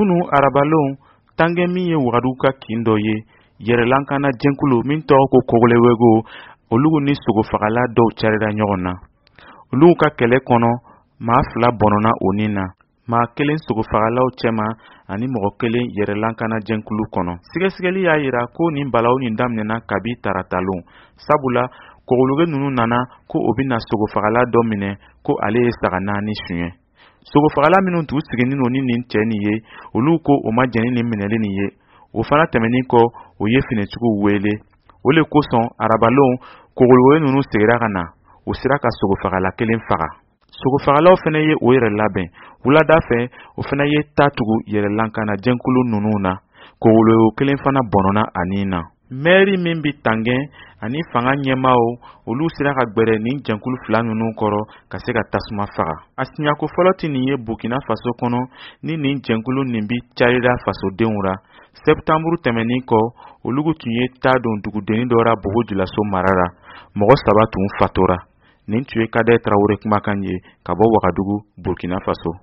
kunu arabalon tange min ye wagadu ka kin dɔ ye yɛrɛlankana jɛnkulu min tɔgɔ ko kogolewego olugu ni sogofagala dɔw carira ɲɔgɔn na. Olugu ka kɛlɛ kɔnɔ maa 2 bɔnɔna o nin na, maa 1 sogofagalaw cɛma ani mɔgɔ 1 yɛrɛlankana jɛnkulu kɔnɔ. Sigasɛgɛli y'a yira ko nin balaw nin daminɛna kabi taratalon, sabula kogologe nunu nana ko o bɛna sogofagala dɔ minɛ ko ale ye saga 4 suɲɛ. Sogofagala minnu t'u siginin o ni nin cɛ nin ye, olu ko o ma jɛni nin minɛli nin ye. O fana tɛmɛnin kɔ o ye finitigiw wele. O le kosɔn arabalon kogologe nunu segira ka na, o sera ka sogofagala 1 faga. Sogofagalaw fana ye o yɛrɛ labɛn. Wulada fɛ o fana ye ta tugu yɛrɛlankana jɛnkulu nunu na. Kogologe 1 fana bɔnɔna ani na. Mɛri min bi Tangɛn ani fanga ɲɛmaaw olu sera ka gbɛrɛ nin jɛnkulu 2 nunu kɔrɔ ka se ka tasuma faga. A siɲako fɔlɔ tɛ nin ye Burkina Faso kɔnɔ ni nin jɛnkulu nin bi carira fasodenw ra. Septanburu tɛmɛnin kɔ olugu tun ye ta don dugudennin dɔ ra Bobo Dioulasso mara ra. Mɔgɔ 3 tun fatora. Nin tun ye Kadɛ Tarawele kumakan ye ka bɔ Wagadugu, Burkina Faso.